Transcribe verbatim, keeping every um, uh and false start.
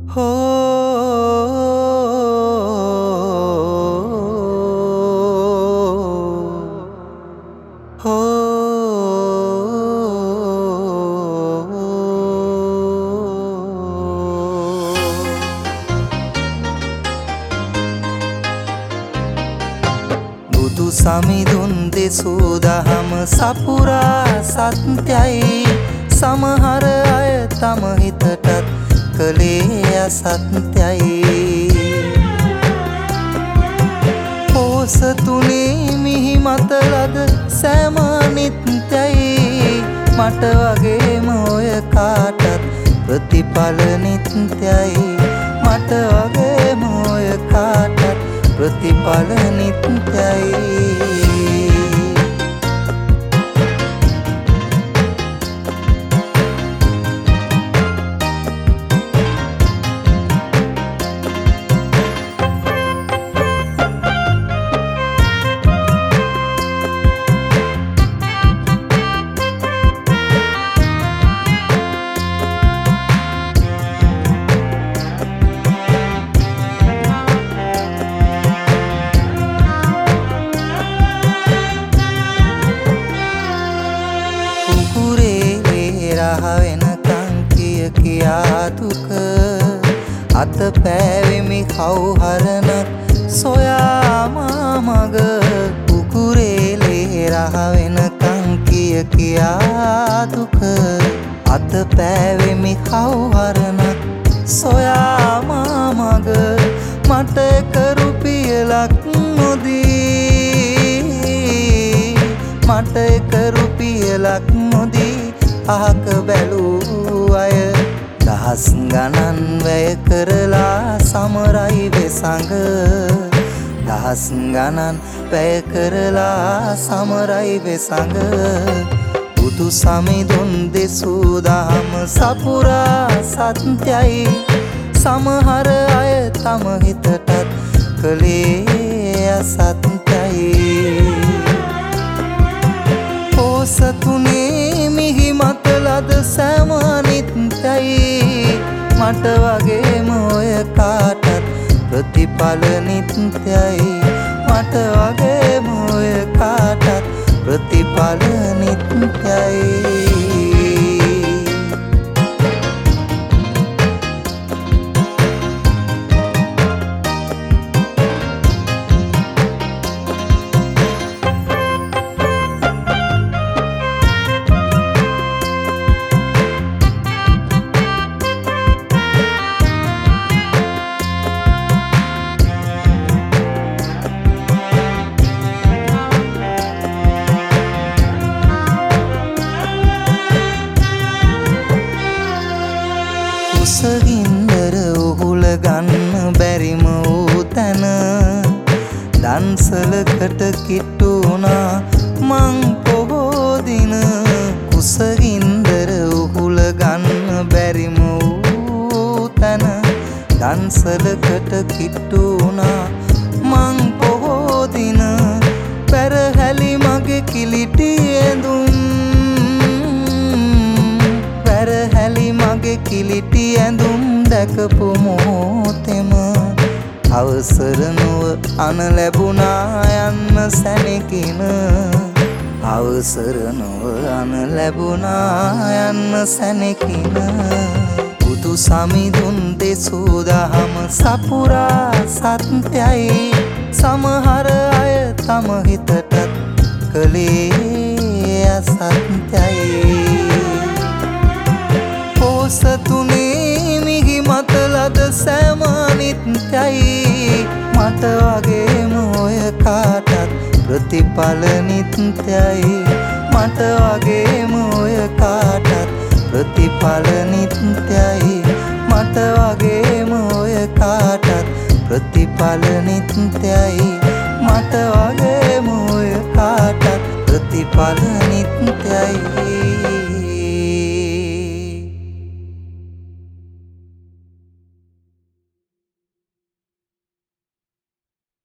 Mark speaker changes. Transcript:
Speaker 1: हो हो බුදු සමිඳුන් දෙසූ දහම සපුරා සත්‍යයි සමහර අය තම හිතටත් කලේ අසත්‍යයි පෝසතුනේ මිහි මතලද සෑම නිත්‍යයි මට වගේම ඔය කාටත් ප්‍රතිඵල නිත්‍යයි මට වගේම ඔය කාටත් ප්‍රතිඵල නිත්‍යයි වෙනකං කිය කියා දුක අත පෑවෙමි කවුහරණක් සොයා මග කුකුරේලේ රහ වෙනකං කිය කියා දුක අත පෑවෙමි කවුහරණක් සොයා මග මට එක රුපියලක් නොදී මට එක රුපියලක් නොදී අහක බැලූ අය දහස් ගණන් වැය කරලා සමරයි වෙසඟ දහස් ගණන් වැය කරලා සමරයි වෙසඟ බුදු සමිඳුන් දෙසූ දහම සපුරා සත්‍යයි සමහර අය තම හිතටත් කලේ අසත්‍යයි පෝසතුනේ මිහි මතලද සෑම නිත්‍යයි මට වගේම ඔය කාටත් ප්‍රතිඵල නිත්‍යයි මට වගේම ඔය කාටත් ප්‍රතිඵල නිත්‍යයි කුසගින්දර උහුල ගන්න බැරිම වූ තැන දන්සලකට කිට්ටු වුණා මං පොහෝ දින කුසගින්දර උහුල ගන්න බැරිම වූ තැන දන්සලකට කිට්ටු වුණා මං පොහෝ දින පැරහැලි මගේ කිලිටි ඇඳුම් පැරහැලි මගේ කිලිටි ඇඳුම් දැකපු මොහොතෙම අවසර නොව අන ලැබුණා යන්න සැනකින අවසර නොව අන ලැබුණා යන්න සැනකින බුදු සමිඳුන් දෙසූ දහම සපුරා සත්‍යයි සමහර අය තම හිතටත් කලේ අසත්‍යයි පෝසතුනේ මිහි මතලද සෑම නිත්‍යයි මට වගේම ඔය කාටත් ප්‍රතිඵල නිත්‍යයි මට වගේම ඔය කාටත් ප්‍රතිඵල නිත්‍යයි මට වගේම ඔය කාටත් ප්‍රතිඵල නිත්‍යයි මට වගේම ඔය කාටත් ප්‍රතිඵල නිත්‍යයි